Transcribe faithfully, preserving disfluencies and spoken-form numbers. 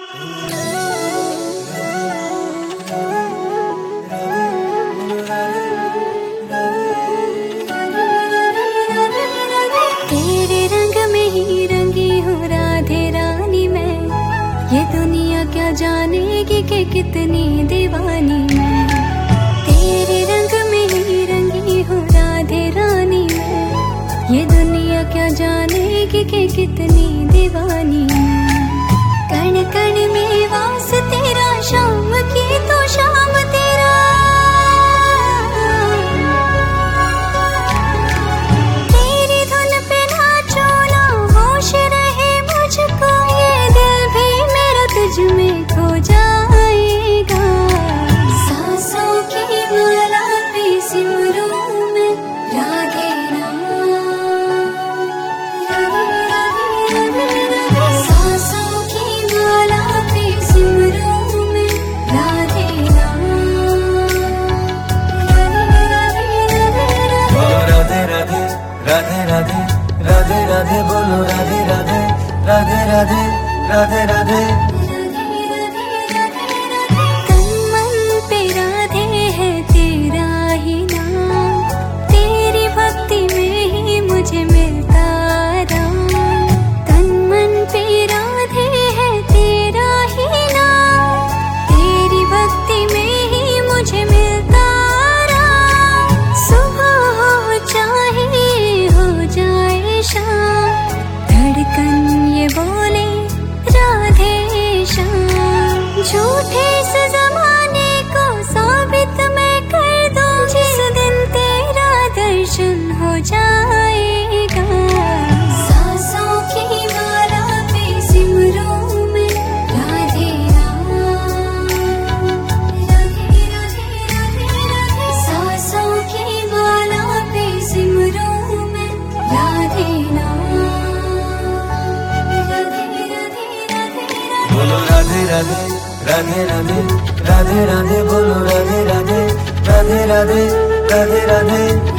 तेरे रंग में ही रंगी हूँ राधे रानी मैं, ये दुनिया क्या जानेगी कि कितनी दीवानी मैं। तेरे रंग में ही रंगी हूँ राधे रानी मैं, ये दुनिया क्या जानेगी कि कितनी दीवानी मैं। कण कण में वास तेरा, शाम की तो शाम तेरा। तेरी धुन पे नाचो ना, होश रहे मुझको, ये दिल भी मेरा तुझ में खो जाएगा। सांसों की माला पे सिमरूं मैं राधे राधे राधे राधे राधे बोलो राधे राधे राधे राधे राधे राधे। तन मन पे राधे है तेरा ही नाम, तेरी भक्ति में ही मुझे मिलता राम। तन मन पे राधे है तेरा ही नाम, तेरी भक्ति में ही मुझे मिलता राम। सुबह हो चाहे जाए शाम, धड़कन ये बोले राधे श्याम। झूठे से जमाने को साबित मैं कर दूं, जिस दिन तेरा दर्शन हो जाएगा। सांसों की माला पे सिमरूं मैं राधे राम, राधे राधे राधे राधे। सांसों की माला पे सिमरूं मैं राधे राम, राधे राधे राधे राधे। बोलो राधे राधे राधे राधे राधे राधे बोलो राधे राधे राधे राधे राधे राधे।